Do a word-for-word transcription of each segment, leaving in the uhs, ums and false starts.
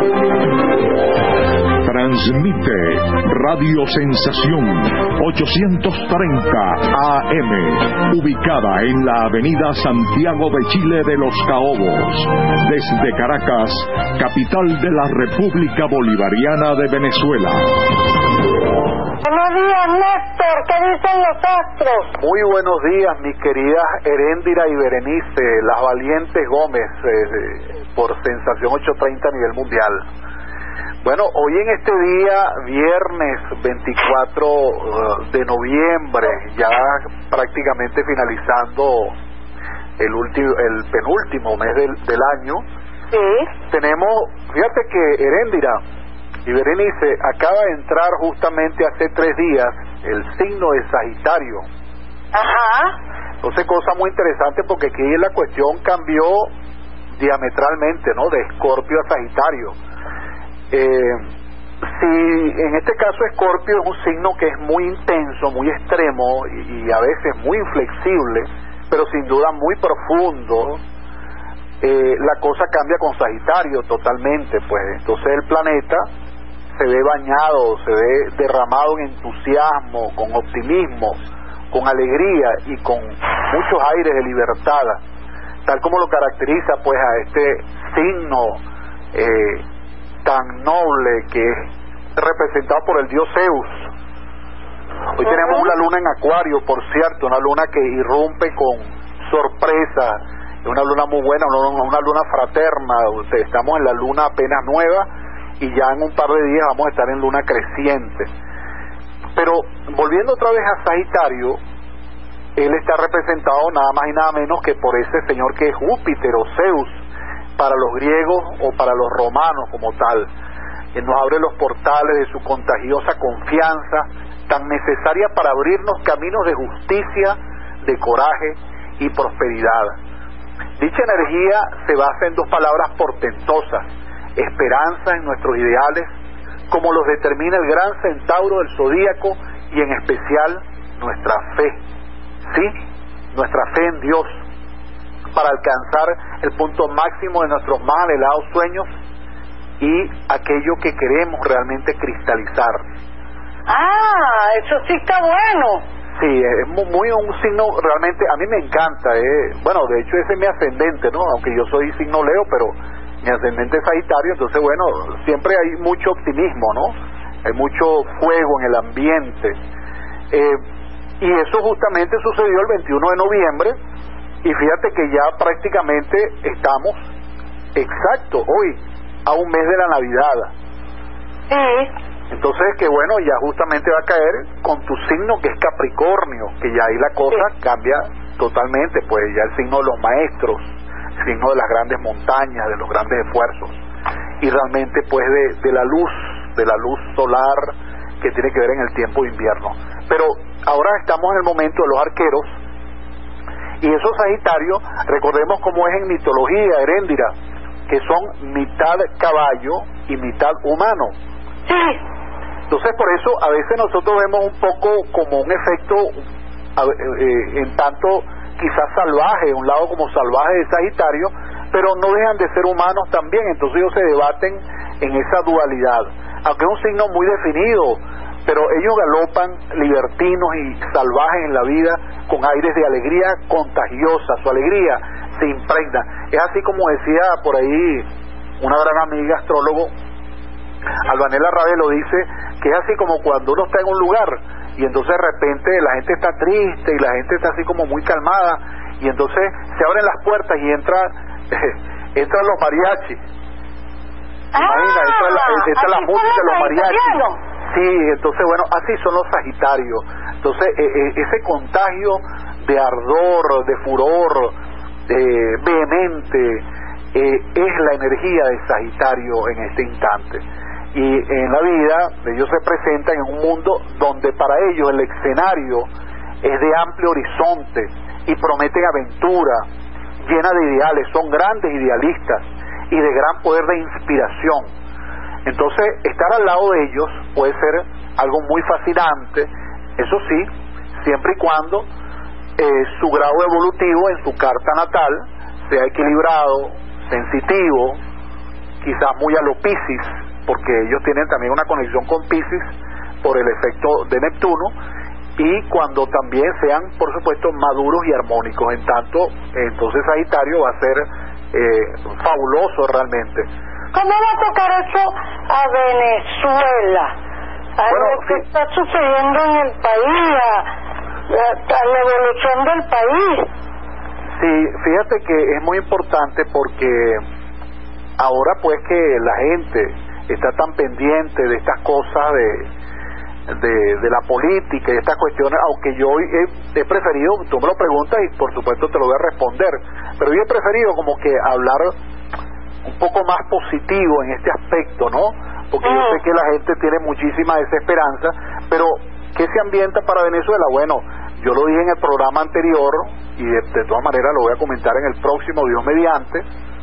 Transmite Radio Sensación ochocientos treinta A M, ubicada en la avenida Santiago de Chile de Los Caobos, desde Caracas, capital de la República Bolivariana de Venezuela. Buenos días, Néstor, ¿qué dicen los astros? Muy buenos días, mis queridas Heréndira y Berenice, las valientes Gómez, eh, por Sensación ochocientos treinta a nivel mundial. Bueno, hoy en este día, viernes veinticuatro de noviembre, ya prácticamente finalizando el último, el penúltimo mes del, del año, sí. Tenemos, fíjate que Heréndira y Berenice, acaba de entrar justamente hace tres días el signo de Sagitario. Ajá. Entonces, cosa muy interesante porque aquí la cuestión cambió diametralmente, ¿no? De Escorpio a Sagitario. Eh, si en este caso Escorpio es un signo que es muy intenso, muy extremo y, y a veces muy inflexible, pero sin duda muy profundo, eh, la cosa cambia con Sagitario totalmente, pues. Entonces el planeta se ve bañado, se ve derramado en entusiasmo, con optimismo, con alegría y con muchos aires de libertad, tal como lo caracteriza pues a este signo eh, tan noble que es representado por el dios Zeus. Hoy uh-huh. tenemos una luna en Acuario, por cierto, una luna que irrumpe con sorpresa, una luna muy buena, una, una luna fraterna. Estamos en la luna apenas nueva y ya en un par de días vamos a estar en luna creciente. Pero volviendo otra vez a Sagitario, él está representado nada más y nada menos que por ese señor que es Júpiter o Zeus para los griegos o para los romanos como tal. Él nos abre los portales de su contagiosa confianza tan necesaria para abrirnos caminos de justicia, de coraje y prosperidad. Dicha energía se basa en dos palabras portentosas: esperanza en nuestros ideales, como los determina el gran centauro del zodíaco, y en especial nuestra fe, sí, nuestra fe en Dios, para alcanzar el punto máximo de nuestros más anhelados sueños y aquello que queremos realmente cristalizar. Ah, eso sí está bueno. Sí, es muy, muy un signo realmente, a mí me encanta, eh. Bueno, de hecho ese es mi ascendente, ¿no? Aunque yo soy signo Leo, pero mi ascendente es Sagitario, entonces bueno, siempre hay mucho optimismo, ¿no? Hay mucho fuego en el ambiente. Eh, y eso justamente sucedió el veintiuno de noviembre, y fíjate que ya prácticamente estamos, exacto, hoy, a un mes de la Navidad. Sí. Entonces, que bueno, ya justamente va a caer con tu signo que es Capricornio, que ya ahí la cosa sí. cambia totalmente, pues ya el signo de los maestros, el signo de las grandes montañas, de los grandes esfuerzos, y realmente pues de, de la luz, de la luz solar que tiene que ver en el tiempo de invierno. Pero ahora estamos en el momento de los arqueros, y esos Sagitarios, recordemos cómo es en mitología, Heréndira, que son mitad caballo y mitad humano. Sí. Entonces por eso a veces nosotros vemos un poco como un efecto eh, en tanto quizás salvaje, un lado como salvaje de Sagitario, pero no dejan de ser humanos también. Entonces ellos se debaten en esa dualidad, aunque es un signo muy definido, pero ellos galopan libertinos y salvajes en la vida con aires de alegría contagiosa. Su alegría se impregna. Es así como decía por ahí una gran amiga astrólogo, Albanela Ravelo, dice que es así como cuando uno está en un lugar y entonces de repente la gente está triste y la gente está así como muy calmada, y entonces se abren las puertas y entra eh, entran los mariachis. Ah, Imagina, entra la, entra la música de los mariachis. Sí, entonces bueno, así son los Sagitarios. Entonces eh, eh, ese contagio de ardor, de furor, eh, vehemente, eh, es la energía de Sagitario en este instante. Y en la vida ellos se presentan en un mundo donde para ellos el escenario es de amplio horizonte y prometen aventura, llena de ideales, son grandes idealistas y de gran poder de inspiración. Entonces estar al lado de ellos puede ser algo muy fascinante, eso sí, siempre y cuando eh, su grado evolutivo en su carta natal sea equilibrado, sensitivo, quizás muy a lo Piscis, porque ellos tienen también una conexión con Piscis por el efecto de Neptuno, y cuando también sean, por supuesto, maduros y armónicos. En tanto, entonces Sagitario va a ser eh, fabuloso realmente. ¿Cómo va a tocar eso a Venezuela? A Bueno, lo que sí. está sucediendo en el país, a, a, a la evolución del país. Sí, fíjate que es muy importante porque ahora pues que la gente está tan pendiente de estas cosas de de, de la política y estas cuestiones, aunque yo he, he preferido, tú me lo preguntas y por supuesto te lo voy a responder, pero yo he preferido como que hablar un poco más positivo en este aspecto, ¿no? Porque yo sé que la gente tiene muchísima desesperanza, pero ¿qué se ambienta para Venezuela? Bueno, yo lo dije en el programa anterior y de, de todas maneras lo voy a comentar en el próximo, Dios mediante,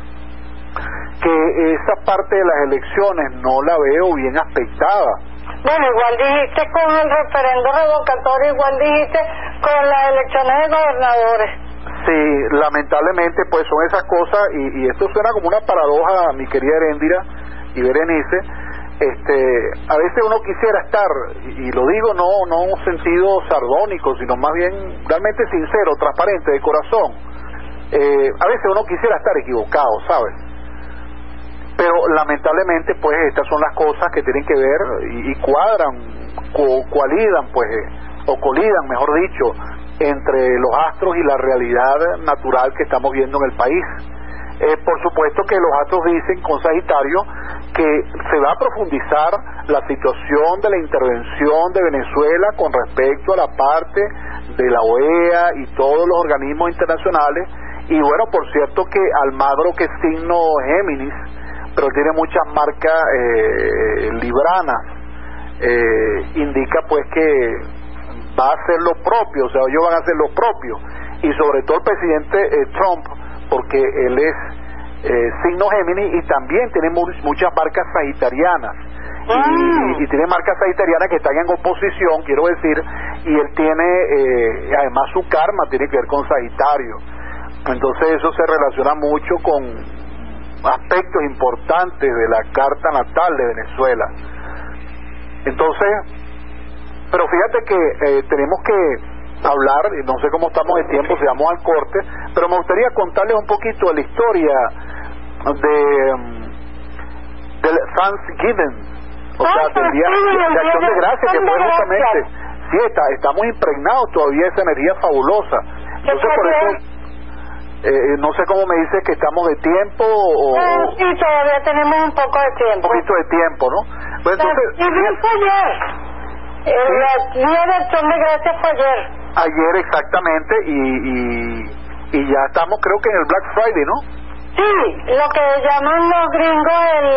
que esa parte de las elecciones no la veo bien aspectada. Bueno, igual dijiste con el referendo revocatorio, igual dijiste con las elecciones de gobernadores. Sí, lamentablemente pues son esas cosas y, y esto suena como una paradoja, mi querida Heréndira y Berenice. Este, a veces uno quisiera estar, y, y lo digo no no en un sentido sardónico, sino más bien realmente sincero, transparente, de corazón. Eh, a veces uno quisiera estar equivocado, ¿sabes? Pero lamentablemente pues estas son las cosas que tienen que ver y, y cuadran, co, coalidan pues, o colidan mejor dicho, entre los astros y la realidad natural que estamos viendo en el país. Eh, por supuesto que los astros dicen con Sagitario que se va a profundizar la situación de la intervención de Venezuela con respecto a la parte de la O E A y todos los organismos internacionales. Y bueno, por cierto que Almagro, que es signo Géminis, pero tiene muchas marcas eh, libranas, eh, indica pues que va a hacer lo propio, o sea, ellos van a hacer lo propio, y sobre todo el presidente eh, Trump, porque él es eh, signo Géminis y también tiene mu muchas marcas sagitarianas, y, y, y tiene marcas sagitarianas que están en oposición, quiero decir, y él tiene, eh, además su karma tiene que ver con Sagitario, entonces eso se relaciona mucho con aspectos importantes de la carta natal de Venezuela. Entonces, pero fíjate que eh, tenemos que hablar, y no sé cómo estamos de tiempo, si vamos al corte, pero me gustaría contarles un poquito de la historia de um, del Thanksgiving, o sea, del día de acción de gracias, que fue justamente, sí, está, estamos impregnados todavía de esa energía fabulosa. Entonces por eso Eh, no sé cómo me dices que estamos de tiempo o... Eh, sí, todavía tenemos un poco de tiempo. Un poquito de tiempo, ¿no? Pues entonces... Y bien fue ayer. El ¿sí? día de acción de gracias fue ayer. Ayer exactamente, y, y, y ya estamos creo que en el Black Friday, ¿no? Sí, lo que llaman los gringos el,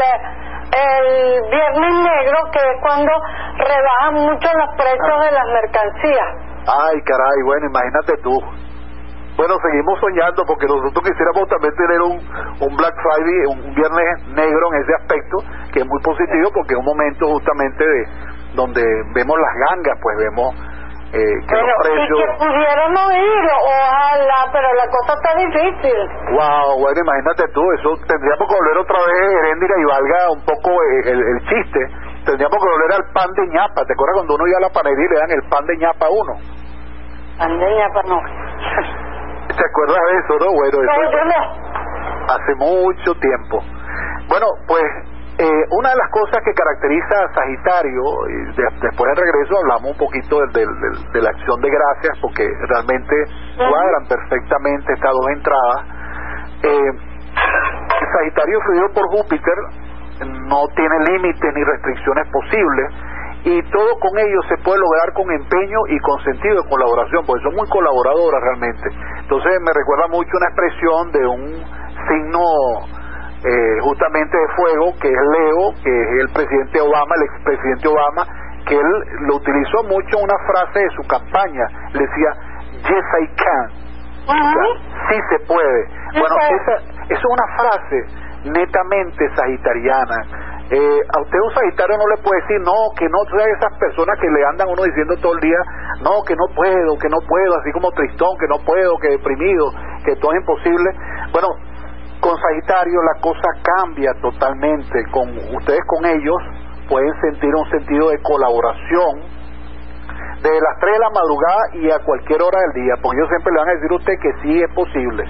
el Viernes Negro, que es cuando rebajan mucho los precios ah. de las mercancías. Ay, caray, bueno, imagínate tú. Bueno, seguimos soñando porque nosotros quisiéramos también tener un, un Black Friday, un viernes negro en ese aspecto, que es muy positivo porque es un momento justamente de donde vemos las gangas, pues vemos eh, que bueno, los precios... y que pudiéramos ir, ojalá, pero la cosa está difícil. Wow, bueno, imagínate tú, eso tendríamos que volver otra vez, Heréndira, y valga un poco el, el, el chiste, tendríamos que volver al pan de ñapa. ¿Te acuerdas cuando uno iba a la panadería y le dan el pan de ñapa a uno? Pan de ñapa no. ¿Te acuerdas de eso, no? Bueno, eso no, yo no. Hace mucho tiempo. Bueno, pues eh, una de las cosas que caracteriza a Sagitario, y de, después del regreso hablamos un poquito de, de, de, de la acción de gracias, porque realmente uh-huh. cuadran perfectamente estas dos entradas. Eh, Sagitario fluido por Júpiter no tiene límites ni restricciones posibles, y todo con ellos se puede lograr con empeño y con sentido de colaboración, porque son muy colaboradoras realmente. Entonces me recuerda mucho una expresión de un signo eh, justamente de fuego, que es Leo, que es el presidente Obama, el expresidente Obama, que él lo utilizó mucho en una frase de su campaña, le decía, yes I can, uh-huh. o sea, sí se puede. Uh-huh. Bueno, esa, esa es una frase netamente sagitariana. Eh, a usted un Sagitario no le puede decir no, que no, o sea, esas personas que le andan uno diciendo todo el día no, que no puedo, que no puedo, así como tristón, que no puedo, que deprimido, que todo es imposible. Bueno, Con Sagitario la cosa cambia totalmente. Con ustedes, con ellos, pueden sentir un sentido de colaboración desde las tres de la madrugada y a cualquier hora del día, porque ellos siempre le van a decir a usted que sí es posible.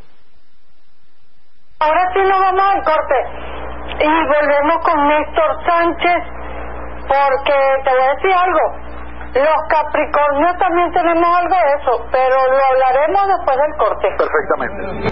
Ahora sí nos vamos al corte y volvemos con Néstor Sánchez, porque te voy a decir algo, los Capricornios también tenemos algo de eso, pero lo hablaremos después del corte. Perfectamente.